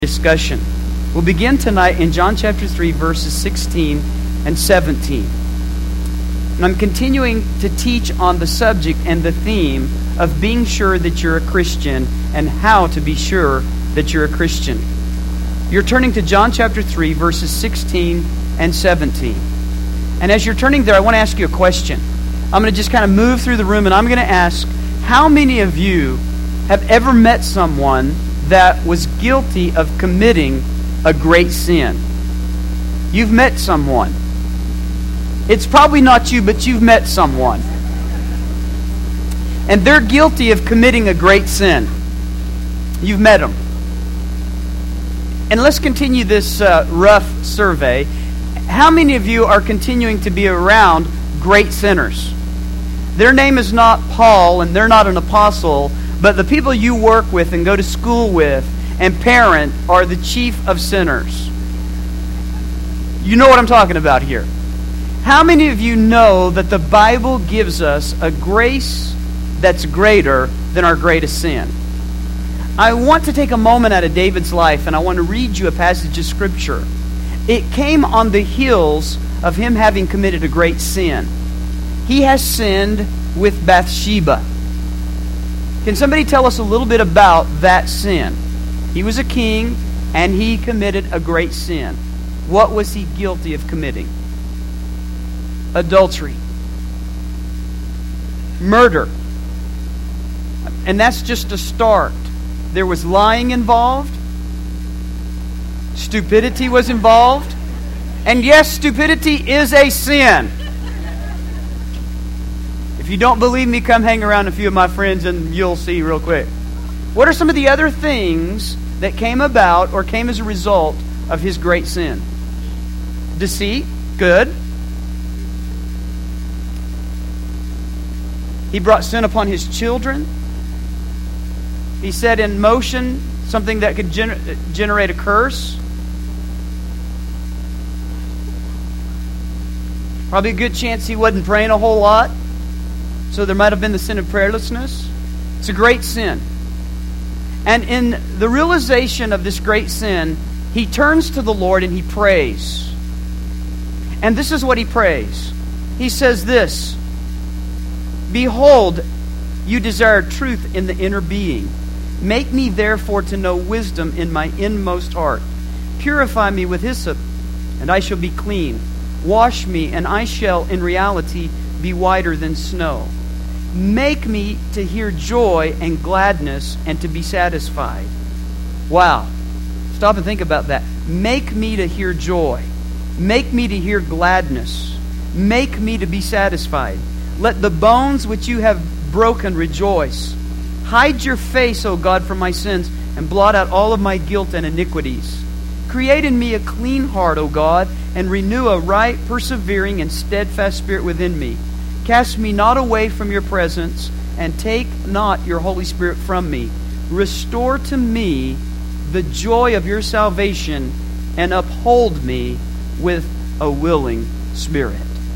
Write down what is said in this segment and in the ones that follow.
discussion. We'll begin tonight in John chapter 3, verses 16 and 17. And I'm continuing to teach on the subject and the theme of being sure that you're a Christian and how to be sure that you're a Christian. You're turning to John chapter 3, verses 16 and 17. And as you're turning there, I want to ask you a question. I'm going to just kind of move through the room and I'm going to ask, how many of you have ever met someone that was guilty of committing a great sin? You've met someone. It's probably not you, but you've met someone. And they're guilty of committing a great sin. You've met them. And let's continue this rough survey. How many of you are continuing to be around great sinners? Their name is not Paul, and they're not an apostle, but the people you work with and go to school with and parent are the chief of sinners. You know what I'm talking about here. How many of you know that the Bible gives us a grace that's greater than our greatest sin? I want to take a moment out of David's life and I want to read you a passage of Scripture. It came on the heels of him having committed a great sin. He has sinned with Bathsheba. Can somebody tell us a little bit about that sin? He was a king and he committed a great sin. What was he guilty of committing? Adultery. Murder. And that's just a start. There was lying involved. Stupidity was involved. And yes, stupidity is a sin. If you don't believe me, come hang around a few of my friends and you'll see real quick. What are some of the other things that came about or came as a result of his great sin? Deceit. Good. He brought sin upon his children. He set in motion something that could generate a curse. Probably a good chance he wasn't praying a whole lot. So there might have been the sin of prayerlessness. It's a great sin. And in the realization of this great sin, he turns to the Lord and he prays. And this is what he prays. He says this: "Behold, you desire truth in the inner being. Make me therefore to know wisdom in my inmost heart. Purify me with hyssop, and I shall be clean. Wash me, and I shall in reality be whiter than snow. Make me to hear joy and gladness and to be satisfied." Wow. Stop and think about that. Make me to hear joy. Make me to hear gladness. Make me to be satisfied. Let the bones which you have broken rejoice. Hide your face, O God, from my sins, and blot out all of my guilt and iniquities. Create in me a clean heart, O God, and renew a right, persevering, and steadfast spirit within me. Cast me not away from your presence, and take not your Holy Spirit from me. Restore to me the joy of your salvation, and uphold me with a willing spirit.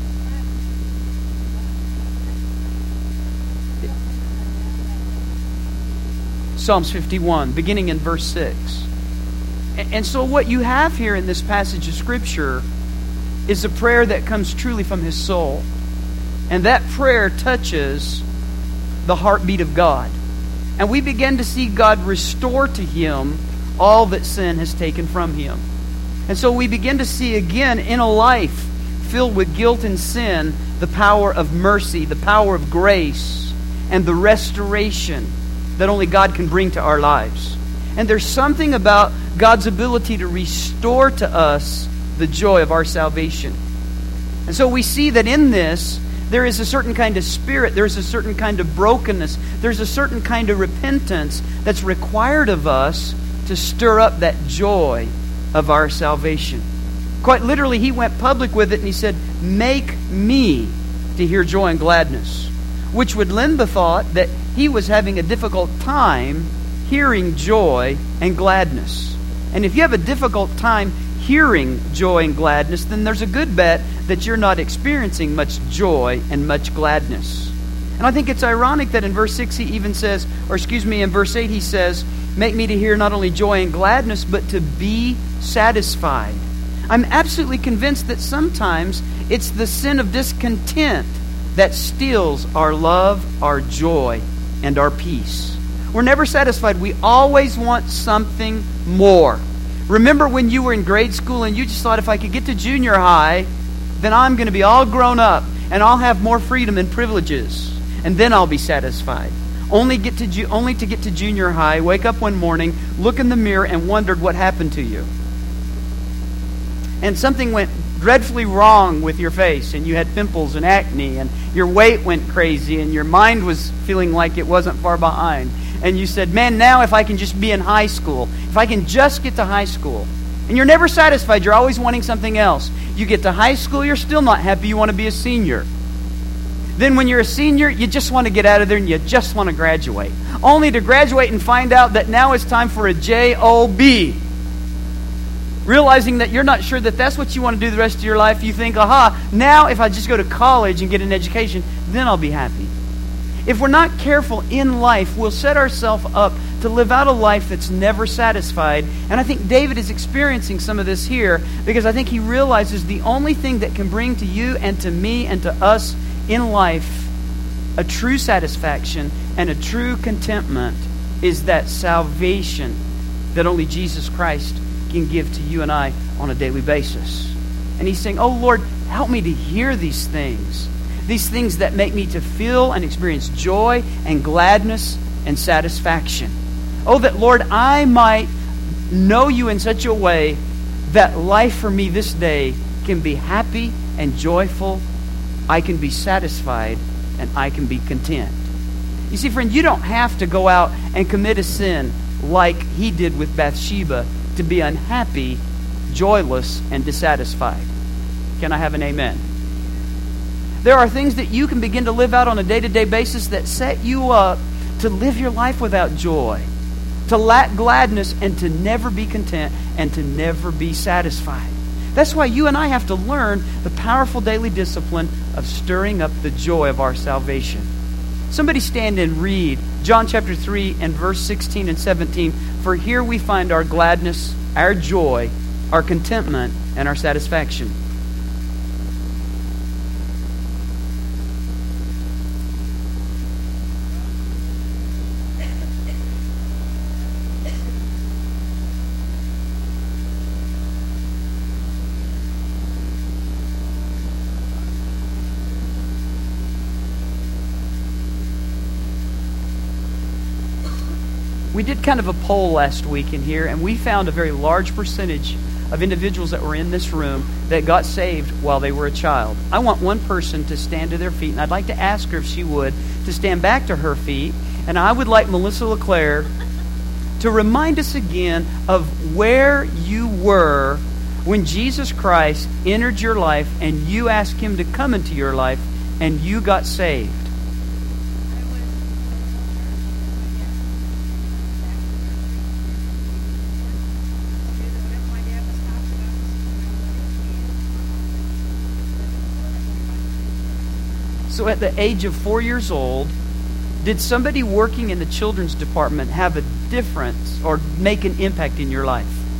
Psalms 51, beginning in verse 6. And so what you have here in this passage of Scripture is a prayer that comes truly from his soul. And that prayer touches the heartbeat of God. And we begin to see God restore to him all that sin has taken from him. And so we begin to see again in a life filled with guilt and sin, the power of mercy, the power of grace, and the restoration that only God can bring to our lives. And there's something about God's ability to restore to us the joy of our salvation. And so we see that in this, there is a certain kind of spirit, there's a certain kind of brokenness, there's a certain kind of repentance that's required of us to stir up that joy of our salvation. Quite literally, he went public with it and he said, "Make me to hear joy and gladness," which would lend the thought that he was having a difficult time hearing joy and gladness. And if you have a difficult time hearing joy and gladness, then there's a good bet that you're not experiencing much joy and much gladness. And I think it's ironic that in verse 6 he even says, in verse 8 he says, make me to hear not only joy and gladness, but to be satisfied. I'm absolutely convinced that sometimes it's the sin of discontent that steals our love, our joy, and our peace. We're never satisfied. We always want something more. Remember when you were in grade school and you just thought, if I could get to junior high, then I'm going to be all grown up and I'll have more freedom and privileges, and then I'll be satisfied. Only to get to junior high, wake up one morning, look in the mirror, and wondered what happened to you. And something went dreadfully wrong with your face, and you had pimples and acne, and your weight went crazy, and your mind was feeling like it wasn't far behind. And you said, man, now if I can just be in high school, if I can just get to high school. And you're never satisfied. You're always wanting something else. You get to high school, you're still not happy. You want to be a senior. Then when you're a senior, you just want to get out of there and you just want to graduate. Only to graduate and find out that now it's time for a JOB. Realizing that you're not sure that that's what you want to do the rest of your life, you think, aha, now if I just go to college and get an education, then I'll be happy. If we're not careful in life, we'll set ourselves up to live out a life that's never satisfied. And I think David is experiencing some of this here, because I think he realizes the only thing that can bring to you and to me and to us in life a true satisfaction and a true contentment is that salvation that only Jesus Christ can give to you and I on a daily basis. And he's saying, oh Lord, help me to hear these things that make me to feel and experience joy and gladness and satisfaction. Oh, that Lord, I might know you in such a way that life for me this day can be happy and joyful. I can be satisfied and I can be content. You see, friend, you don't have to go out and commit a sin like he did with Bathsheba to be unhappy, joyless, and dissatisfied. Can I have an amen? There are things that you can begin to live out on a day-to-day basis that set you up to live your life without joy, to lack gladness, and to never be content, and to never be satisfied. That's why you and I have to learn the powerful daily discipline of stirring up the joy of our salvation. Somebody stand and read John chapter 3 and verse 16 and 17. For here we find our gladness, our joy, our contentment, and our satisfaction. We did kind of a poll last week in here, and we found a very large percentage of individuals that were in this room that got saved while they were a child. I want one person to stand to their feet, and I'd like to ask her if she would to stand back to her feet, and I would like Melissa LeClaire to remind us again of where you were when Jesus Christ entered your life and you asked Him to come into your life and you got saved. So at the age of 4 years old, did somebody working in the children's department have a difference or make an impact in your life?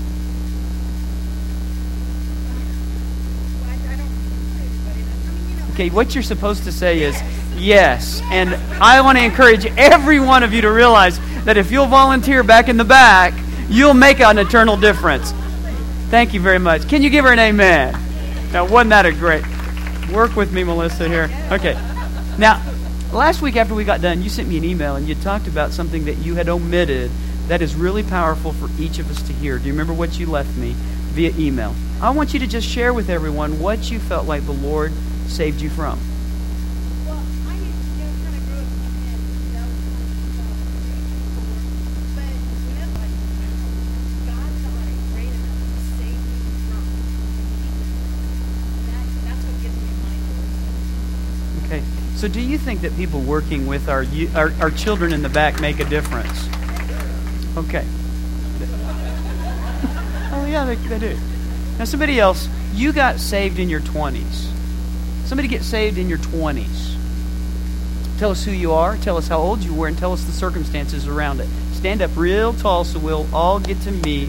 Okay, what you're supposed to say is yes. And I want to encourage every one of you to realize that if you'll volunteer back in the back, you'll make an eternal difference. Thank you very much. Can you give her an amen? Now, wasn't that a great... Work with me, Melissa, here. Okay. Now, last week after we got done, you sent me an email and you talked about something that you had omitted that is really powerful for each of us to hear. Do you remember what you left me via email? I want you to just share with everyone what you felt like the Lord saved you from. Well, I kind of grew up in that was but whenever God thought it great enough to save me from that's what gives me a mind. Okay. So do you think that people working with our children in the back make a difference? Okay. Oh, yeah, they do. Now, somebody else, you got saved in your 20s. Somebody get saved in your 20s. Tell us who you are, tell us how old you were, and tell us the circumstances around it. Stand up real tall so we'll all get to meet.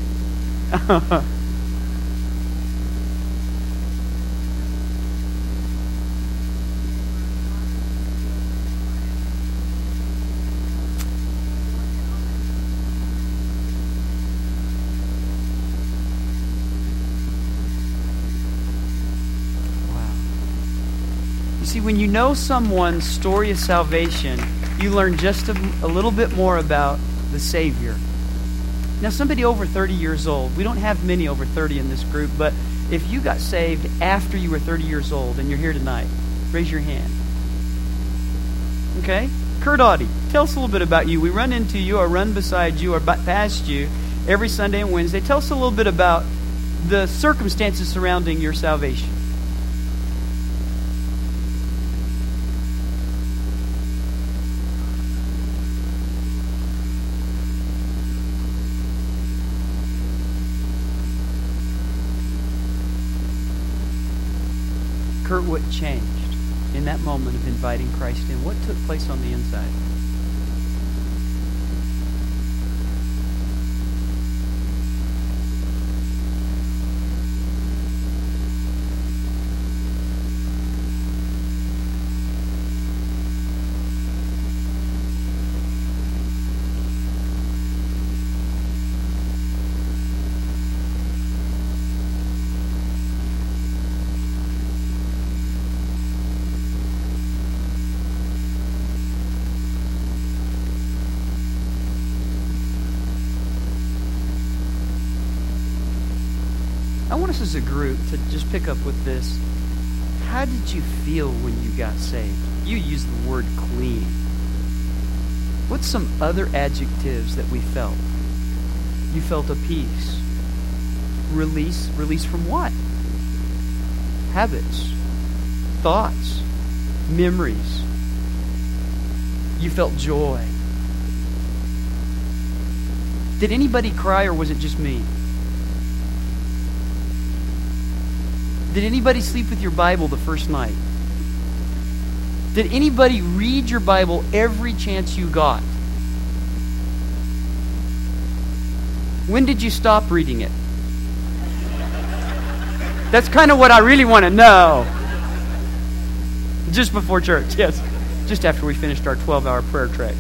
See, when you know someone's story of salvation, you learn just a little bit more about the Savior. Now, somebody over 30 years old, we don't have many over 30 in this group, but if you got saved after you were 30 years old and you're here tonight, raise your hand. Okay? Kurt Audie, tell us a little bit about you. We run into you or run beside you or past you every Sunday and Wednesday. Tell us a little bit about the circumstances surrounding your salvation. Kurt, what changed in that moment of inviting Christ in? What took place on the inside? I want us as a group to just pick up with this. How did you feel when you got saved? You used the word clean. What's some other adjectives that we felt? You felt a peace. Release. Release from what? Habits. Thoughts. Memories. You felt joy. Did anybody cry or was it just me? Did anybody sleep with your Bible the first night? Did anybody read your Bible every chance you got? When did you stop reading it? That's kind of what I really want to know. Just before church, yes. Just after we finished our 12-hour prayer trek.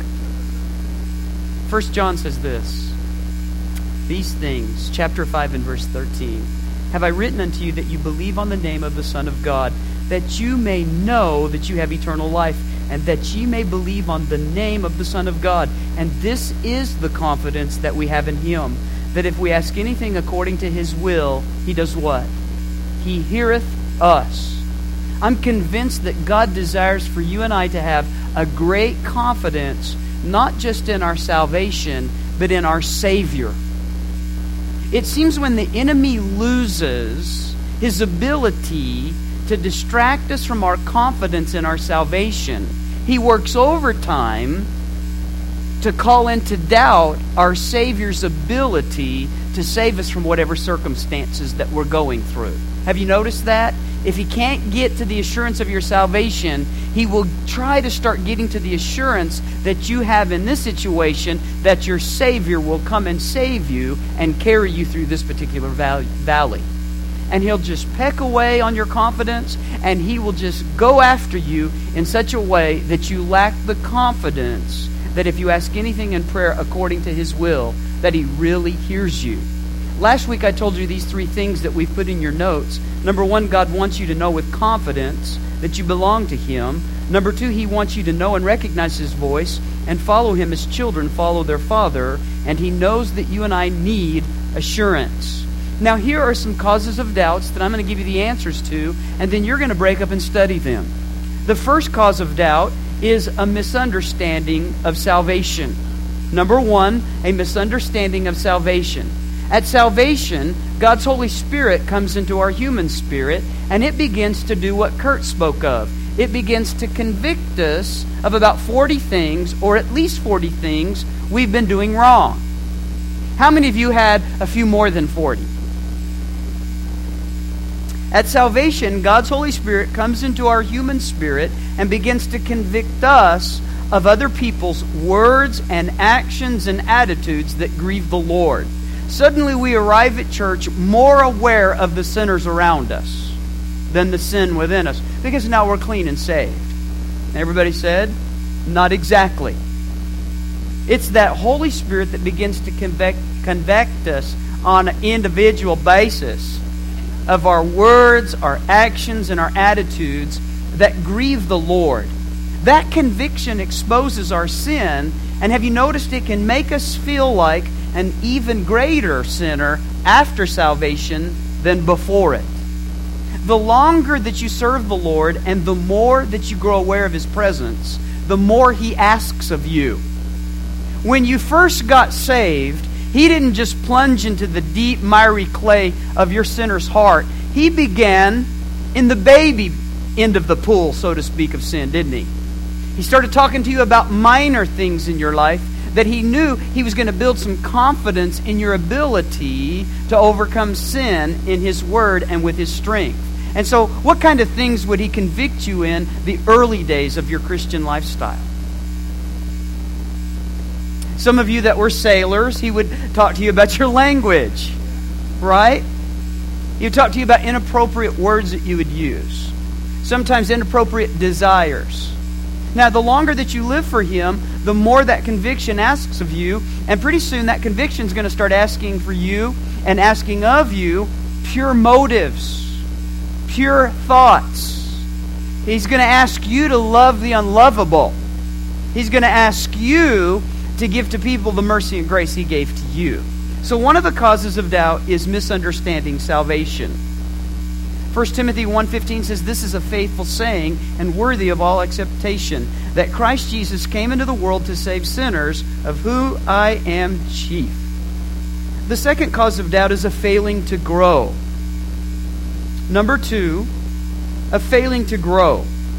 1 John says this. These things, chapter 5 and verse 13, have I written unto you that you believe on the name of the Son of God, that you may know that you have eternal life, and that ye may believe on the name of the Son of God. And this is the confidence that we have in Him, that if we ask anything according to His will, He does what? He heareth us. I'm convinced that God desires for you and I to have a great confidence, not just in our salvation, but in our Savior. It seems when the enemy loses his ability to distract us from our confidence in our salvation, he works overtime to call into doubt our Savior's ability to save us from whatever circumstances that we're going through. Have you noticed that? If he can't get to the assurance of your salvation, he will try to start getting to the assurance that you have in this situation, that your Savior will come and save you and carry you through this particular valley. And he'll just peck away on your confidence, and he will just go after you in such a way that you lack the confidence that if you ask anything in prayer according to his will, that he really hears you. Last week I told you these three things that we've put in your notes. Number one, God wants you to know with confidence that you belong to Him. Number two, He wants you to know and recognize His voice and follow Him as children follow their Father. And He knows that you and I need assurance. Now here are some causes of doubts that I'm going to give you the answers to, and then you're going to break up and study them. The first cause of doubt is a misunderstanding of salvation. Number one, a misunderstanding of salvation. At salvation, God's Holy Spirit comes into our human spirit, and it begins to do what Kurt spoke of. It begins to convict us of about 40 things, or at least 40 things, we've been doing wrong. How many of you had a few more than 40? At salvation, God's Holy Spirit comes into our human spirit and begins to convict us of other people's words and actions and attitudes that grieve the Lord. Suddenly we arrive at church more aware of the sinners around us than the sin within us, because now we're clean and saved. Everybody said, not exactly. It's that Holy Spirit that begins to convict us on an individual basis of our words, our actions, and our attitudes that grieve the Lord. That conviction exposes our sin, and have you noticed it can make us feel like an even greater sinner after salvation than before it. The longer that you serve the Lord and the more that you grow aware of His presence, the more He asks of you. When you first got saved, He didn't just plunge into the deep, miry clay of your sinner's heart. He began in the baby end of the pool, so to speak, of sin, didn't He? He started talking to you about minor things in your life that He knew He was going to build some confidence in your ability to overcome sin in His Word and with His strength. And so, what kind of things would He convict you in the early days of your Christian lifestyle? Some of you that were sailors, He would talk to you about your language, right? He would talk to you about inappropriate words that you would use. Sometimes inappropriate desires. Now, the longer that you live for Him, the more that conviction asks of you, and pretty soon that conviction is going to start asking for you and asking of you pure motives, pure thoughts. He's going to ask you to love the unlovable. He's going to ask you to give to people the mercy and grace He gave to you. So one of the causes of doubt is misunderstanding salvation. 1 Timothy 1:15 says, "This is a faithful saying and worthy of all acceptation, that Christ Jesus came into the world to save sinners, of who I am chief." The second cause of doubt is a failing to grow. Number 2, a failing to grow.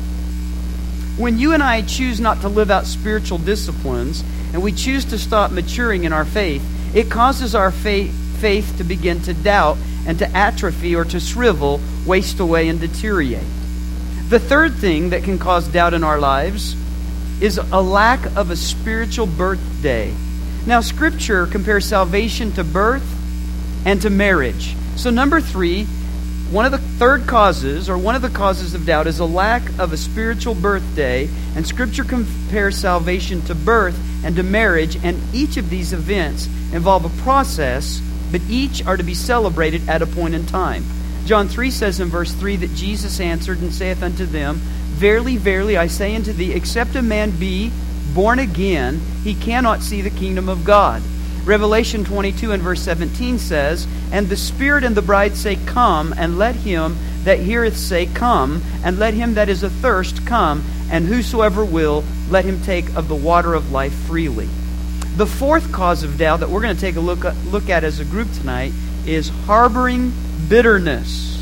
When you and I choose not to live out spiritual disciplines, and we choose to stop maturing in our faith, it causes our faith to begin to doubt and to atrophy or to shrivel, waste away, and deteriorate. The third thing that can cause doubt in our lives is a lack of a spiritual birthday. Now, Scripture compares salvation to birth and to marriage. So number 3, one of the causes of doubt is a lack of a spiritual birthday, and Scripture compares salvation to birth and to marriage, and each of these events involve a process, but each are to be celebrated at a point in time. John 3 says in verse 3 that Jesus answered and saith unto them, "Verily, verily, I say unto thee, except a man be born again, he cannot see the kingdom of God." Revelation 22 and verse 17 says, "And the Spirit and the bride say, Come, and let him that heareth say, Come, and let him that is athirst come, and whosoever will, let him take of the water of life freely." The fourth cause of doubt that we're going to take a look at as a group tonight is harboring bitterness.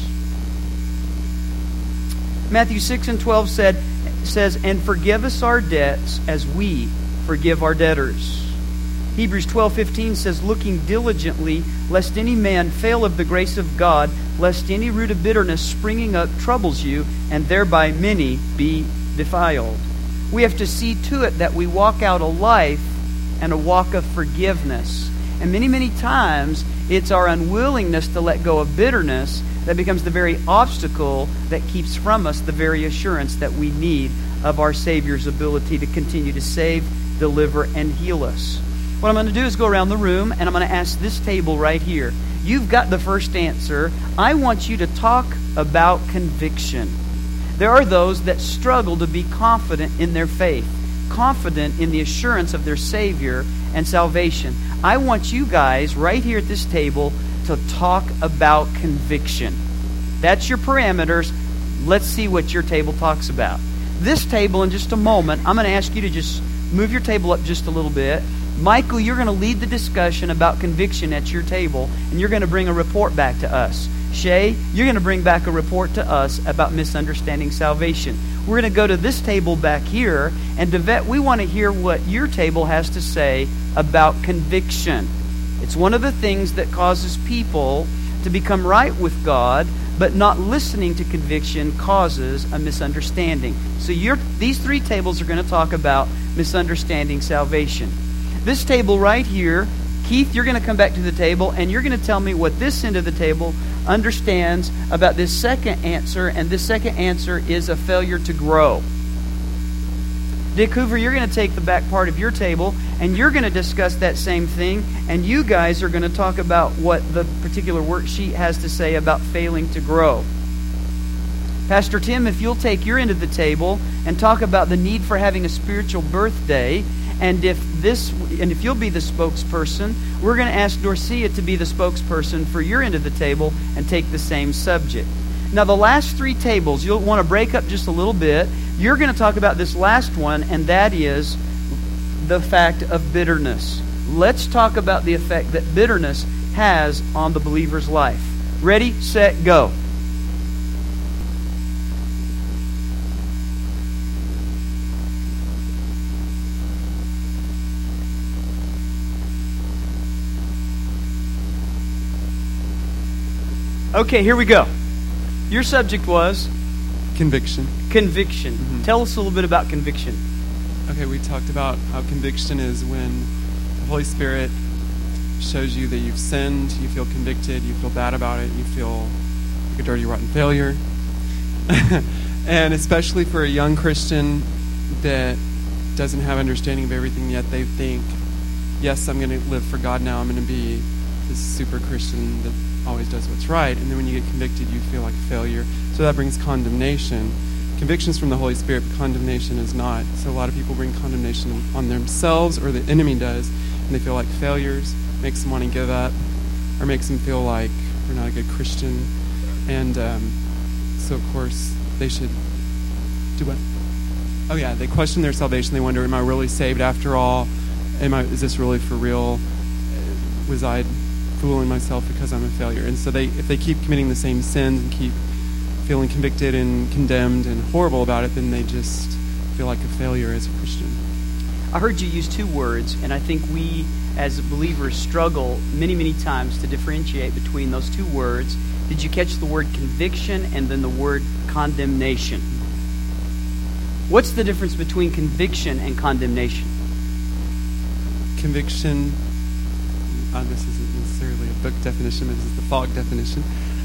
Matthew 6 and 12 says, "And forgive us our debts as we forgive our debtors." Hebrews 12:15 says, "Looking diligently, lest any man fail of the grace of God, lest any root of bitterness springing up troubles you, and thereby many be defiled." We have to see to it that we walk out a life and a walk of forgiveness. And many, many times, it's our unwillingness to let go of bitterness that becomes the very obstacle that keeps from us the very assurance that we need of our Savior's ability to continue to save, deliver, and heal us. What I'm going to do is go around the room, and I'm going to ask this table right here. You've got the first answer. I want you to talk about conviction. There are those that struggle to be confident in their faith, confident in the assurance of their Savior and salvation. I want you guys right here at this table to talk about conviction. That's your parameters. Let's see what your table talks about. This table, in just a moment, I'm going to ask you to just move your table up just a little bit. Michael, you're going to lead the discussion about conviction at your table, and you're going to bring a report back to us. Shay, you're going to bring back a report to us about misunderstanding salvation. We're going to go to this table back here, and Devette, we want to hear what your table has to say about conviction. It's one of the things that causes people to become right with God, but not listening to conviction causes a misunderstanding. So these 3 tables are going to talk about misunderstanding salvation. This table right here, Keith, you're going to come back to the table and you're going to tell me what this end of the table understands about this second answer, and this second answer is a failure to grow. Dick Hoover, you're going to take the back part of your table and you're going to discuss that same thing, and you guys are going to talk about what the particular worksheet has to say about failing to grow. Pastor Tim, if you'll take your end of the table and talk about the need for having a spiritual birthday, and if you'll be the spokesperson, we're going to ask Dorcia to be the spokesperson for your end of the table and take the same subject. Now, the last 3 tables, you'll want to break up just a little bit. You're going to talk about this last one, and that is the fact of bitterness. Let's talk about the effect that bitterness has on the believer's life. Ready, set, go. Okay, here we go. Your subject was? Conviction. Conviction. Mm-hmm. Tell us a little bit about conviction. Okay, we talked about how conviction is when the Holy Spirit shows you that you've sinned, you feel convicted, you feel bad about it, you feel like a dirty, rotten failure. And especially for a young Christian that doesn't have understanding of everything yet, they think, yes, I'm going to live for God now, I'm going to be this super Christian that always does what's right. And then when you get convicted, you feel like a failure. So that brings condemnation. Conviction's from the Holy Spirit, but condemnation is not. So a lot of people bring condemnation on themselves, or the enemy does, and they feel like failures, makes them want to give up, or makes them feel like they're not a good Christian. And so, of course, they should do what? Oh, yeah, they question their salvation. They wonder, am I really saved after all? Is this really for real? Was I fooling myself because I'm a failure? And so if they keep committing the same sins and keep feeling convicted and condemned and horrible about it, then they just feel like a failure as a Christian. I heard you use 2 words, and I think we as believers struggle many, many times to differentiate between those 2 words. Did you catch the word conviction and then the word condemnation? What's the difference between conviction and condemnation? Conviction, this isn't necessarily a book definition, but this is the Fogg definition.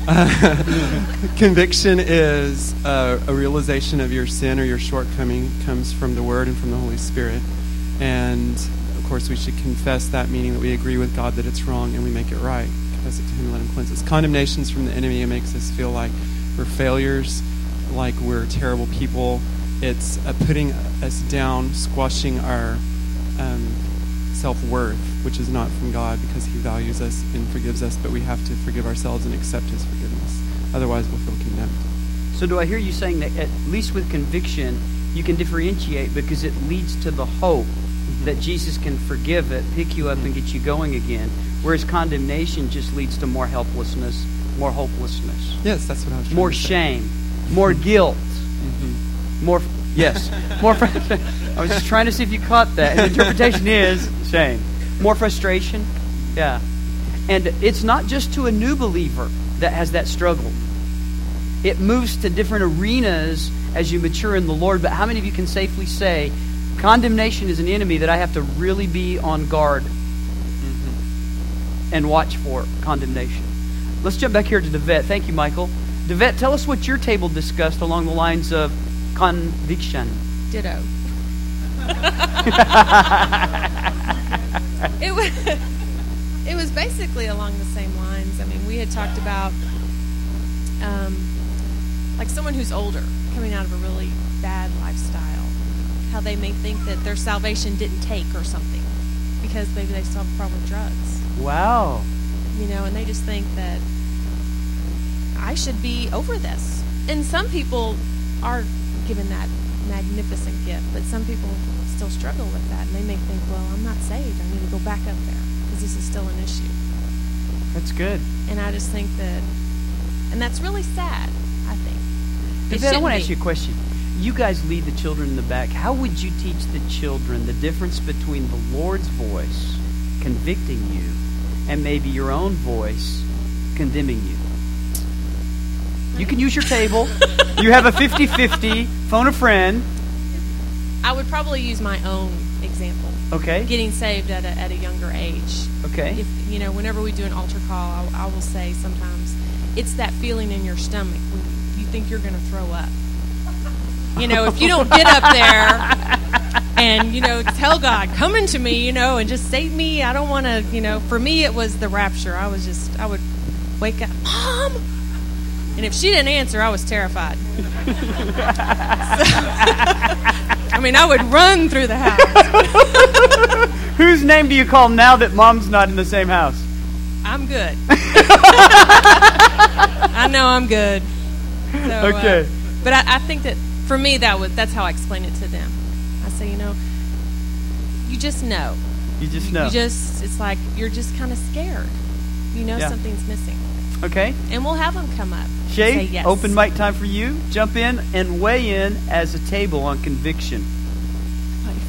Conviction is a realization of your sin or your shortcoming. It comes from the Word and from the Holy Spirit. And, of course, we should confess that, meaning that we agree with God that it's wrong and we make it right. Confess it to Him and let Him cleanse us. Condemnation is from the enemy. It makes us feel like we're failures, like we're terrible people. It's putting us down, squashing our self-worth, which is not from God, because He values us and forgives us, but we have to forgive ourselves and accept His forgiveness. Otherwise, we'll feel condemned. So do I hear you saying that at least with conviction, you can differentiate because it leads to the hope that Jesus can forgive it, pick you up, and get you going again, whereas condemnation just leads to more helplessness, more hopelessness. Yes, that's what I was trying more to say. Shame, more guilt, more I was just trying to see if you caught that. And the interpretation is shame. More frustration. Yeah. And it's not just to a new believer that has that struggle. It moves to different arenas as you mature in the Lord. But how many of you can safely say, condemnation is an enemy that I have to really be on guard and watch for condemnation? Let's jump back here to DeVette. Thank you, Michael. DeVette, tell us what your table discussed along the lines of conviction. Ditto. It was basically along the same lines. I mean, we had talked about like someone who's older coming out of a really bad lifestyle, how they may think that their salvation didn't take or something because maybe they still have a problem with drugs. Wow. You know, and they just think that I should be over this. And some people are given that magnificent gift, but some people still struggle with that, and they may think, well, I'm not saved. I need to go back up there because this is still an issue. That's good. And I just think that, and that's really sad, I think. DeVette, I want to ask you a question. You guys lead the children in the back. How would you teach the children the difference between the Lord's voice convicting you and maybe your own voice condemning you. You can use your table. You have a 50-50. Phone a friend. I would probably use my own example. Okay. Getting saved at a younger age. Okay. If whenever we do an altar call, I will say sometimes it's that feeling in your stomach when you think you're going to throw up. If you don't get up there and tell God, come into me, and just save me. I don't want to. For me, it was the rapture. I would wake up, Mom. And if she didn't answer, I was terrified. I would run through the house. Whose name do you call now that Mom's not in the same house? I'm good. I know I'm good. So, okay. But I think that for me, that's how I explain it to them. I say, you just know. You just know. It's like you're just kind of scared. Something's missing. Okay. And we'll have them come up. Shay, say yes. Open mic time for you. Jump in and weigh in as a table on conviction. Oh, you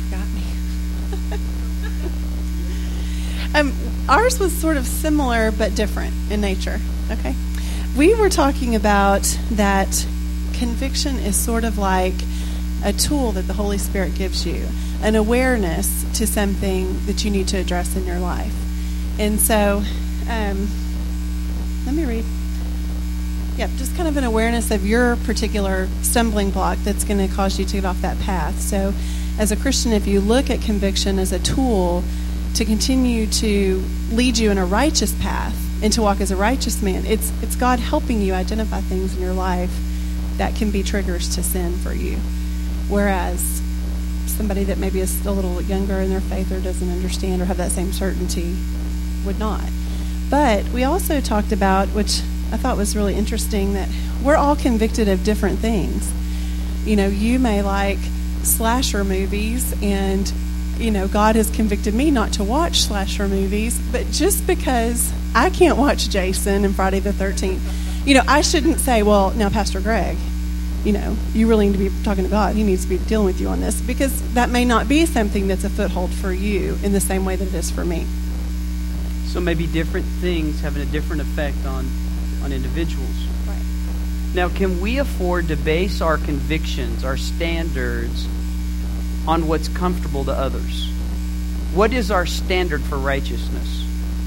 forgot me. Ours was sort of similar but different in nature. Okay. We were talking about that conviction is sort of like a tool that the Holy Spirit gives you, an awareness to something that you need to address in your life. And so, let me read. Yeah, just kind of an awareness of your particular stumbling block that's going to cause you to get off that path. So, as a Christian, if you look at conviction as a tool to continue to lead you in a righteous path and to walk as a righteous man, it's God helping you identify things in your life that can be triggers to sin for you. Whereas somebody that maybe is a little younger in their faith or doesn't understand or have that same certainty would not. But we also talked about, which I thought was really interesting, that we're all convicted of different things. You may like slasher movies, and, God has convicted me not to watch slasher movies, but just because I can't watch Jason and Friday the 13th, I shouldn't say, well, now, Pastor Greg, you really need to be talking to God. He needs to be dealing with you on this, because that may not be something that's a foothold for you in the same way that it is for me. So maybe different things having a different effect on individuals. Right. Now, can we afford to base our convictions, our standards, on what's comfortable to others? What is our standard for righteousness?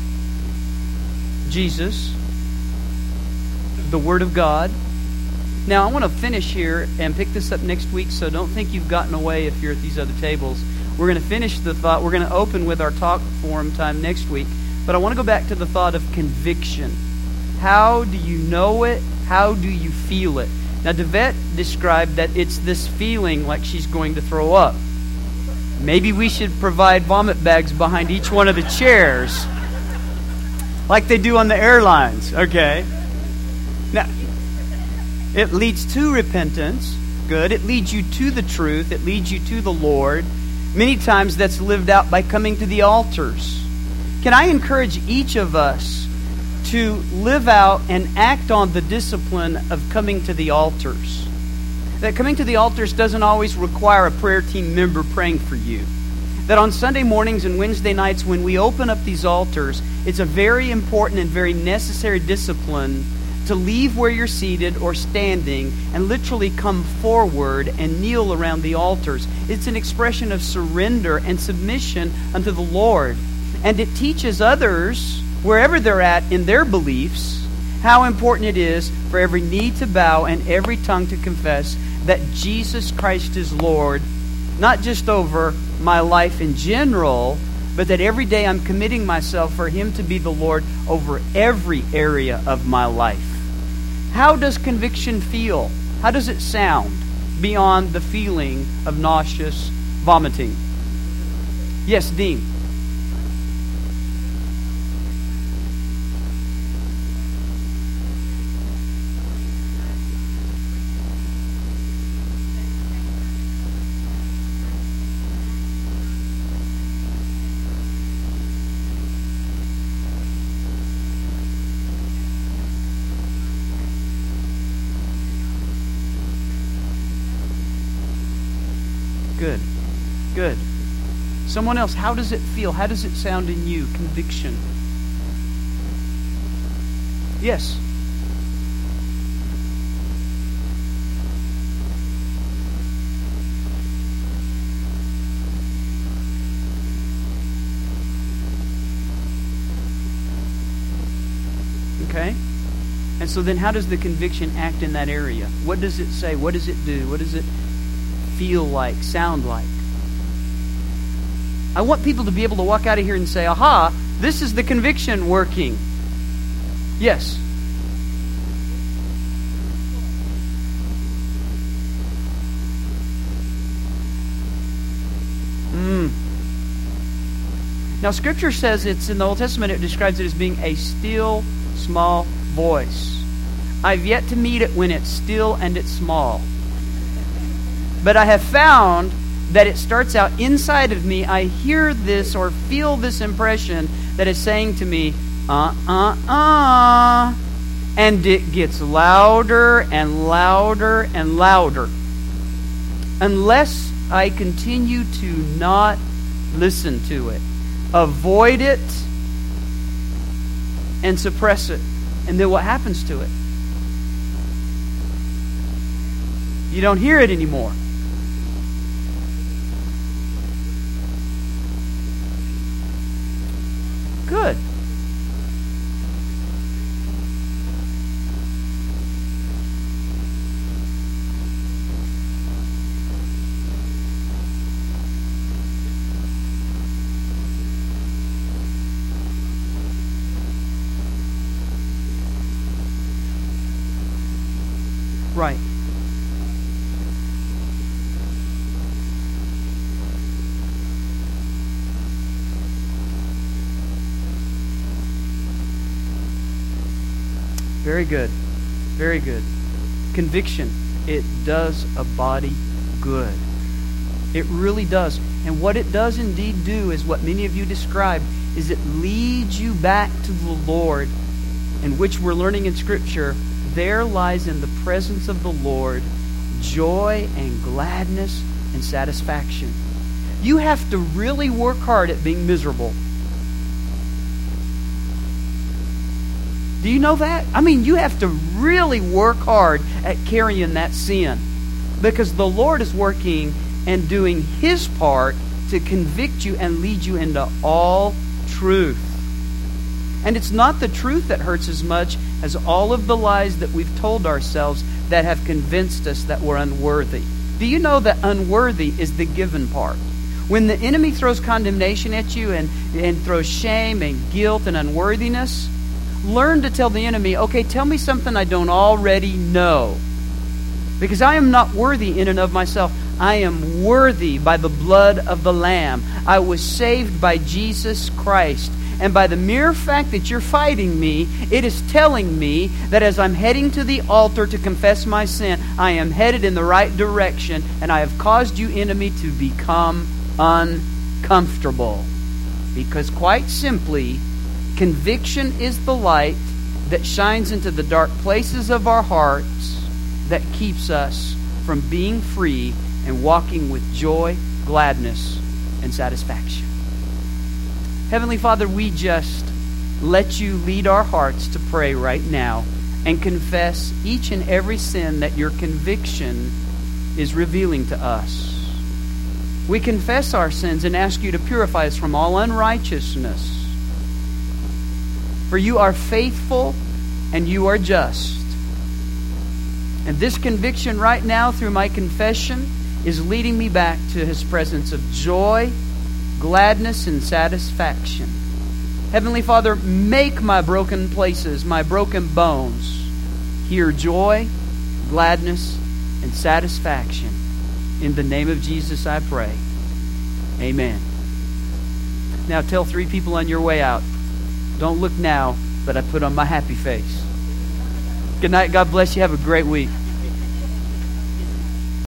Jesus, the Word of God. Now, I want to finish here and pick this up next week, so don't think you've gotten away if you're at these other tables. We're going to finish the thought. We're going to open with our talk forum time next week. But I want to go back to the thought of conviction. How do you know it? How do you feel it? Now, Devette described that it's this feeling like she's going to throw up. Maybe we should provide vomit bags behind each one of the chairs, like they do on the airlines, okay? Now, it leads to repentance. Good. It leads you to the truth. It leads you to the Lord. Many times that's lived out by coming to the altars. Can I encourage each of us to live out and act on the discipline of coming to the altars? That coming to the altars doesn't always require a prayer team member praying for you. That on Sunday mornings and Wednesday nights when we open up these altars, it's a very important and very necessary discipline to leave where you're seated or standing and literally come forward and kneel around the altars. It's an expression of surrender and submission unto the Lord. And it teaches others, wherever they're at in their beliefs, how important it is for every knee to bow and every tongue to confess that Jesus Christ is Lord, not just over my life in general, but that every day I'm committing myself for Him to be the Lord over every area of my life. How does conviction feel? How does it sound beyond the feeling of nauseous vomiting? Yes, Dean. Good. Good. Someone else, how does it feel? How does it sound in you? Conviction. Yes. Okay? And so then how does the conviction act in that area? What does it say? What does it do? What does it feel like, sound like? I want people to be able to walk out of here and say, aha, this is the conviction working. Yes. Now, Scripture says it's in the Old Testament, it describes it as being a still, small voice. I've yet to meet it when it's still and it's small. But I have found that it starts out inside of me. I hear this or feel this impression that is saying to me, and it gets louder and louder and louder. Unless I continue to not listen to it, avoid it, and suppress it. And then what happens to it? You don't hear it anymore. Good. Right. Very good. Very good. Conviction. It does a body good. It really does. And what it does indeed do is what many of you described, is it leads you back to the Lord, in which we're learning in Scripture. There lies in the presence of the Lord joy and gladness and satisfaction. You have to really work hard at being miserable. Do you know that? I mean, you have to really work hard at carrying that sin, because the Lord is working and doing His part to convict you and lead you into all truth. And it's not the truth that hurts as much as all of the lies that we've told ourselves that have convinced us that we're unworthy. Do you know that unworthy is the given part? When the enemy throws condemnation at you and throws shame and guilt and unworthiness, learn to tell the enemy, okay, tell me something I don't already know. Because I am not worthy in and of myself. I am worthy by the blood of the Lamb. I was saved by Jesus Christ. And by the mere fact that you're fighting me, it is telling me that as I'm heading to the altar to confess my sin, I am headed in the right direction, and I have caused you, enemy, to become uncomfortable. Because quite simply, conviction is the light that shines into the dark places of our hearts that keeps us from being free and walking with joy, gladness, and satisfaction. Heavenly Father, we just let you lead our hearts to pray right now and confess each and every sin that your conviction is revealing to us. We confess our sins and ask you to purify us from all unrighteousness. For you are faithful and you are just. And this conviction right now through my confession is leading me back to His presence of joy, gladness, and satisfaction. Heavenly Father, make my broken places, my broken bones, hear joy, gladness, and satisfaction. In the name of Jesus I pray. Amen. Now tell 3 people on your way out, don't look now, but I put on my happy face. Good night. God bless you. Have a great week.